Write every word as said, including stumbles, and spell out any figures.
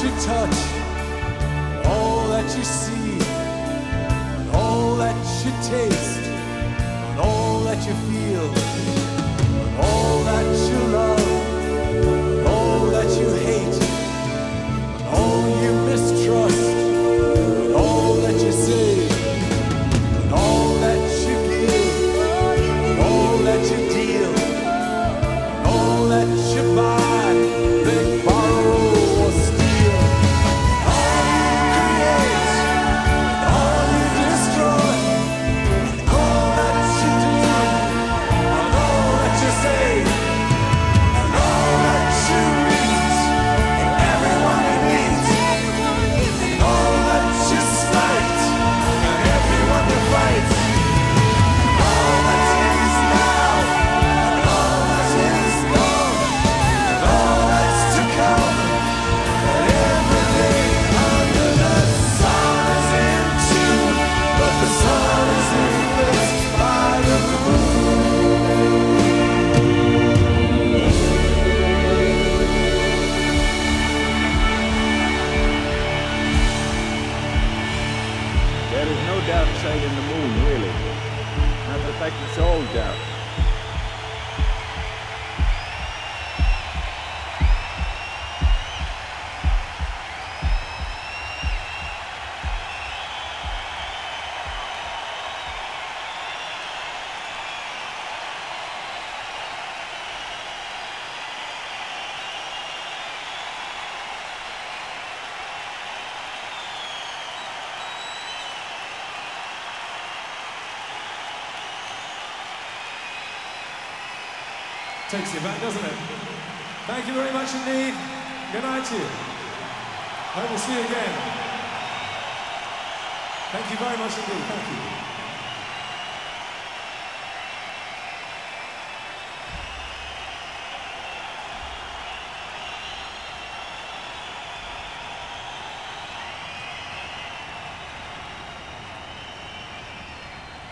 you touch, and all that you see, and all that you taste, and all that you feel, and all that you love, and all that you hate, and all you mistrust, and all that you say, and all that you give, and all that you deal, and all that you buy, beg, borrow, or steal. All you create, and all you destroy, and all that you do, and all that you say, and all that you eat, and everyone you meet, and all that you spite, and everyone you fight, and all that is now, and all that is gone, and all that's to come, and everything under the sun is in tune, but the sun is eclipsed by the moon. There is no dark side in the moon, really. Matter of fact, it's all dark. Takes you back, doesn't it? Thank you very much indeed. Good night to you. Hope we'll see you again. Thank you very much indeed. Thank you.